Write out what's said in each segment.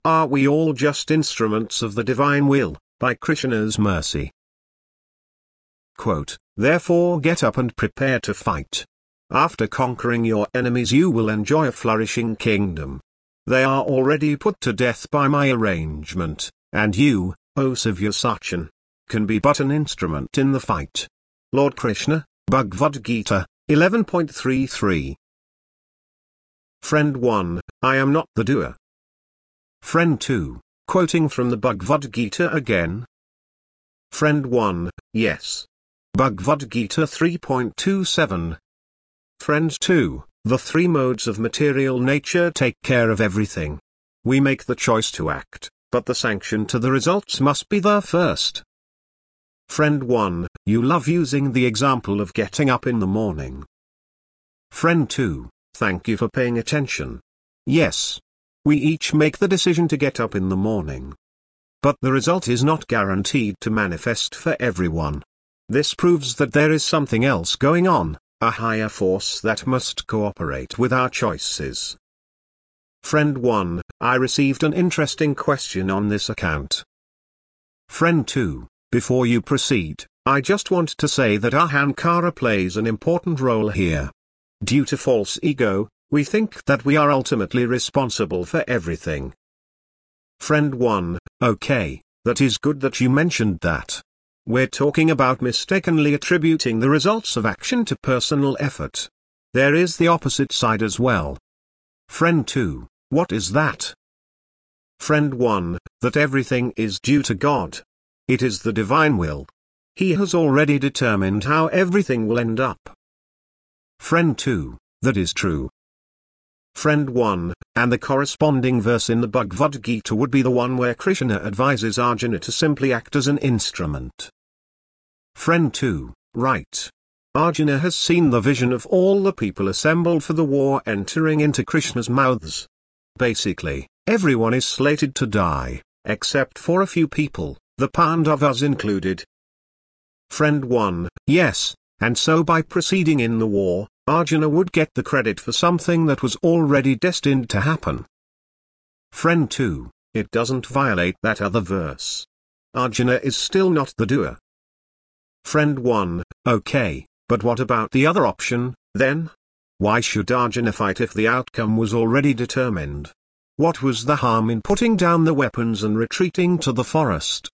are we all just instruments of the divine will, by Krishna's mercy? Quote, "Therefore get up and prepare to fight. After conquering your enemies you will enjoy a flourishing kingdom. They are already put to death by my arrangement, and you, O Savyasachan, can be but an instrument in the fight." Lord Krishna, Bhagavad Gita, 11.33. Friend 1, I am not the doer. Friend 2, quoting from the Bhagavad Gita again. Friend 1, yes. Bhagavad Gita 3.27. Friend 2, the three modes of material nature take care of everything. We make the choice to act, but the sanction to the results must be there first. Friend 1, you love using the example of getting up in the morning. Friend 2, thank you for paying attention. Yes. We each make the decision to get up in the morning. But the result is not guaranteed to manifest for everyone. This proves that there is something else going on, a higher force that must cooperate with our choices. Friend 1, I received an interesting question on this account. Friend 2, before you proceed, I just want to say that Ahankara plays an important role here. Due to false ego, we think that we are ultimately responsible for everything. Friend 1, okay, that is good that you mentioned that. We're talking about mistakenly attributing the results of action to personal effort. There is the opposite side as well. Friend 2, what is that? Friend 1, that everything is due to God. It is the divine will. He has already determined how everything will end up. Friend 2, that is true. Friend 1, and the corresponding verse in the Bhagavad Gita would be the one where Krishna advises Arjuna to simply act as an instrument. Friend 2, right. Arjuna has seen the vision of all the people assembled for the war entering into Krishna's mouths. Basically, everyone is slated to die, except for a few people, the Pandavas included. Friend 1, yes, and so by proceeding in the war, Arjuna would get the credit for something that was already destined to happen. Friend 2, it doesn't violate that other verse. Arjuna is still not the doer. Friend 1, okay, but what about the other option, then? Why should Arjuna fight if the outcome was already determined? What was the harm in putting down the weapons and retreating to the forest?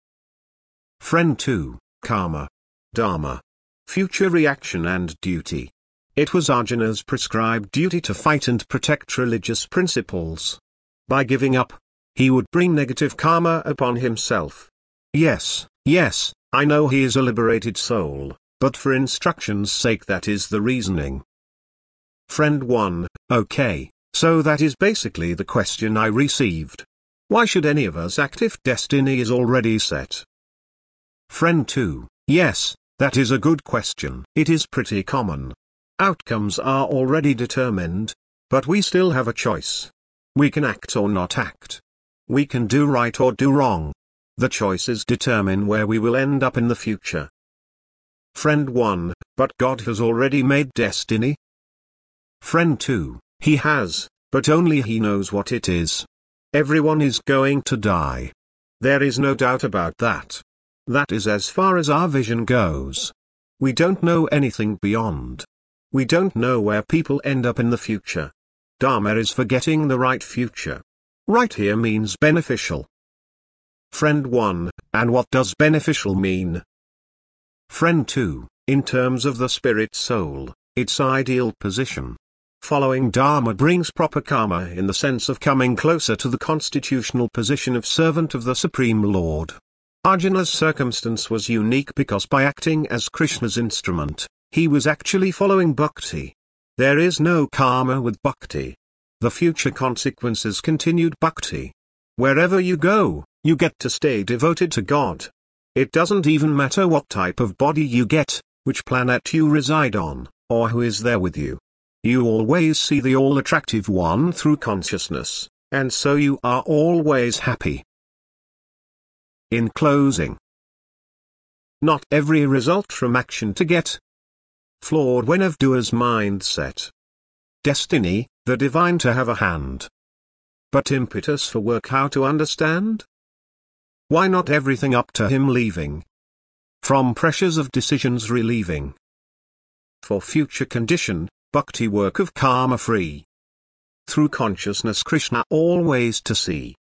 Friend 2, karma, dharma, future reaction and duty. It was Arjuna's prescribed duty to fight and protect religious principles. By giving up, he would bring negative karma upon himself. Yes, I know he is a liberated soul, but for instruction's sake that is the reasoning. Friend 1, okay, so that is basically the question I received. Why should any of us act if destiny is already set? Friend 2, yes, that is a good question. It is pretty common. Outcomes are already determined, but we still have a choice. We can act or not act. We can do right or do wrong. The choices determine where we will end up in the future. Friend 1, but God has already made destiny. Friend 2, he has, but only he knows what it is. Everyone is going to die. There is no doubt about that. That is as far as our vision goes. We don't know anything beyond. We don't know where people end up in the future. Dharma is for getting the right future. Right here means beneficial. Friend 1, and what does beneficial mean? Friend 2, in terms of the spirit soul, its ideal position. Following Dharma brings proper karma in the sense of coming closer to the constitutional position of servant of the Supreme Lord. Arjuna's circumstance was unique because by acting as Krishna's instrument, he was actually following bhakti. There is no karma with bhakti. The future consequences continued bhakti. Wherever you go, you get to stay devoted to God. It doesn't even matter what type of body you get, which planet you reside on, or who is there with you. You always see the all-attractive one through consciousness, and so you are always happy. In closing, not every result from action to get flawed when of doer's mindset. Destiny, the divine to have a hand. but impetus for work how to understand? Why not everything up to him leaving? From pressures of decisions relieving. For future condition, bhakti work of karma free. Through consciousness Krishna always to see.